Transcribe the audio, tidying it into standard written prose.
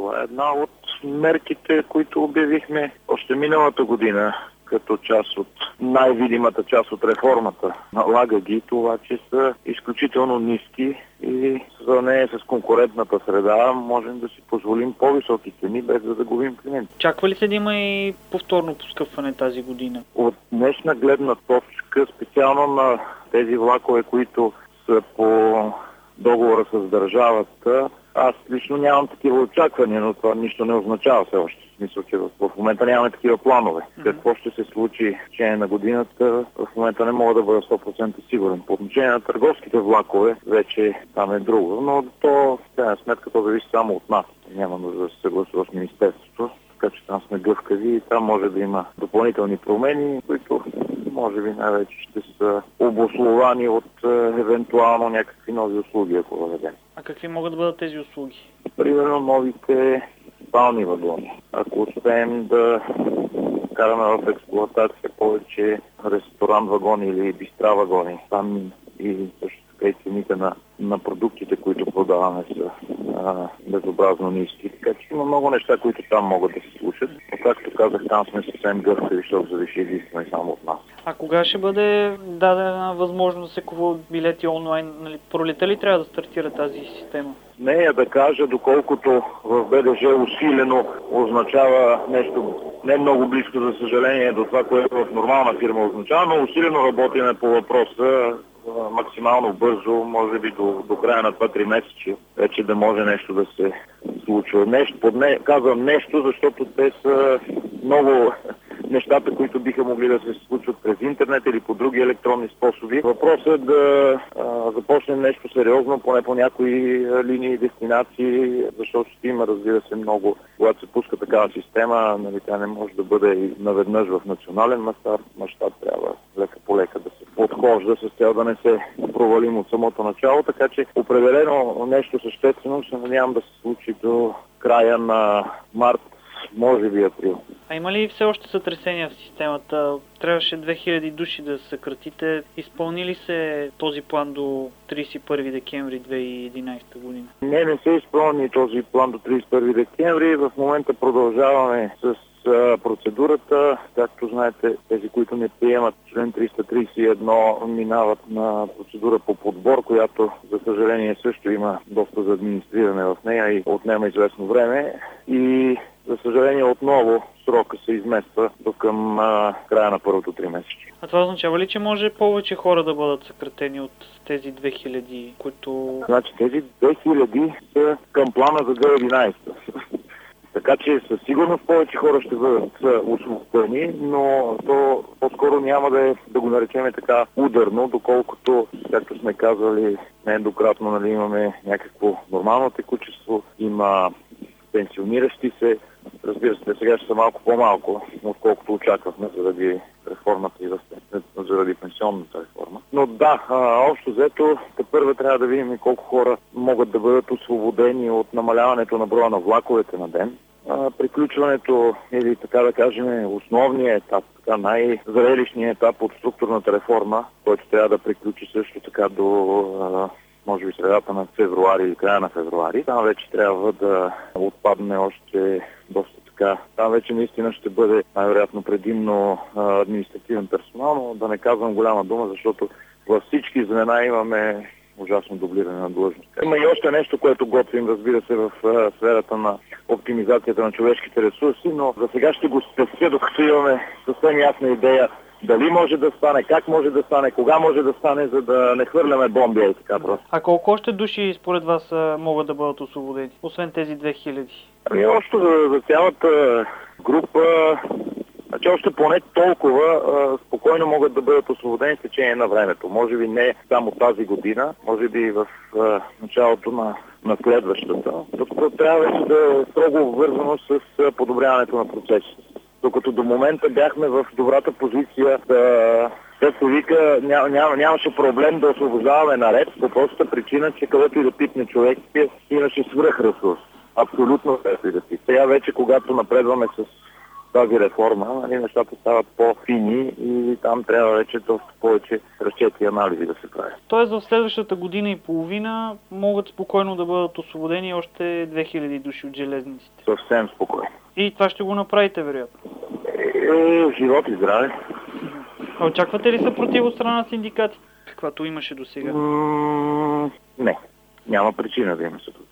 Това е една от мерките, които обявихме още миналата година, като част от най-видимата част от реформата. Налага ги това, че са изключително ниски и в сравнение с конкурентната среда можем да си позволим по-високи цени, без да загубим клиенти. Чаква ли се да има и повторно поскъпване тази година? От днешна гледна точка, специално на тези влакове, които са по договора с държавата, аз лично нямам такива очаквания, но това нищо не означава все още. В смисъл, че в момента нямаме такива планове. Какво ще се случи в течение на годината, в момента не мога да бъда 100% сигурен. По отношение на търговските влакове, вече там е друго, но то, в крайна сметка, то зависи само от нас. Няма нужда да се съгласува с Министерството, така че там сме гъвкави и там може да има допълнителни промени, които може би най-вече ще са обусловани от евентуално някакви нови услуги, ако въведем. А какви могат да бъдат тези услуги? Примерно новите спални вагони. Ако успеем да караме в експлоатация повече ресторант вагони или бистра вагони, там и също така и цените на продуктите, които продаваме, са безобразно ниски. Така че има много неща, които там могат да се случат. Но както казах, там сме съвсем гъвкави, защото зависи единствено и само от нас. А кога ще бъде дадена възможност да се купуват билети онлайн? Нали, пролета ли трябва да стартира тази система? Не я да кажа, доколкото в БДЖ усилено означава нещо не много близко, за съжаление, до това, което в нормална фирма означава, но усилено работиме по въпроса максимално бързо, може би до края на това 3 месече, вече да може нещо да се случва. Казвам нещо, защото те са много нещата, които биха могли да се случват през интернет или по други електронни способи. Въпросът е да започнем нещо сериозно, поне по някои линии и дестинации, защото ще има, разбира се, много. Когато се пуска такава система, нали, тя не може да бъде и наведнъж в национален мащаб, трябва лека по лека да се подхожда с цел да не се провалим от самото начало, така че определено нещо съществено се надявам да се случи до края на март, може би април. А има ли все още сътресения в системата? Трябваше 2000 души да съкратите. Изпълни ли се този план до 31 декември 2011 година? Не се изпълни този план до 31 декември. В момента продължаваме с процедурата. Както знаете, тези, които не приемат член 331, минават на процедура по подбор, която, за съжаление, също има доста за администриране в нея и отнема известно време. И, за съжаление, отново срока се измества до към края на първото 3 месече. А това означава ли, че може повече хора да бъдат съкратени от тези 2000, които... Значи тези 2000 са към плана за 2011. Така че със сигурност повече хора ще бъдат освободени, но то по-скоро няма да го наречем така ударно, доколкото, както сме казвали нееднократно, нали, имаме някакво нормално текучество, има пенсиониращи се. Разбира се, сега ще са малко по-малко, отколкото очаквахме заради реформата и заради пенсионната реформа. Но да, общо взето, тепърва трябва да видим колко хора могат да бъдат освободени от намаляването на броя на влаковете на ден. Приключването или така да кажем основният етап, така най-зрелищният етап от структурната реформа, който трябва да приключи също така до може би средата на февруари или края на февруари. Там вече трябва да отпадне още доста така. Там вече наистина ще бъде най-вероятно предимно административен персонал, но да не казвам голяма дума, защото във всички звена имаме ужасно дублиране на длъжност. Има и още нещо, което готвим, разбира се, в сферата на оптимизацията на човешките ресурси, но за сега ще го спестя, докато имаме съвсем ясна идея дали може да стане, как може да стане, кога може да стане, за да не хвърляме бомби и така просто. А колко още души според вас могат да бъдат освободени, освен тези 2000? Ами още за цялата група, значи още поне толкова спокойно могат да бъдат освободени в течение на времето. Може би не само тази година, може би в началото на следващата. Докато трябва да е строго обвързано с подобряването на процесите. Докато до момента бяхме в добрата позиция да се вика, нямаше проблем да освобождаваме наред, по простата причина, че където и да пипне човек, имаше свръхресурс. Абсолютно където и да пипне. Сега вече, когато напредваме с тази реформа, нали, нещата стават по-фини и там трябва вече доста повече разчети и анализи да се правят. Тоест в следващата година и половина могат спокойно да бъдат освободени още 2000 души от железниците. Съвсем спокойно. И това ще го направите, вероятно? Живот и здраве. А очаквате ли съпротива от страна на синдикатите, каквато имаше до сега? Не. Няма причина да има съпротива.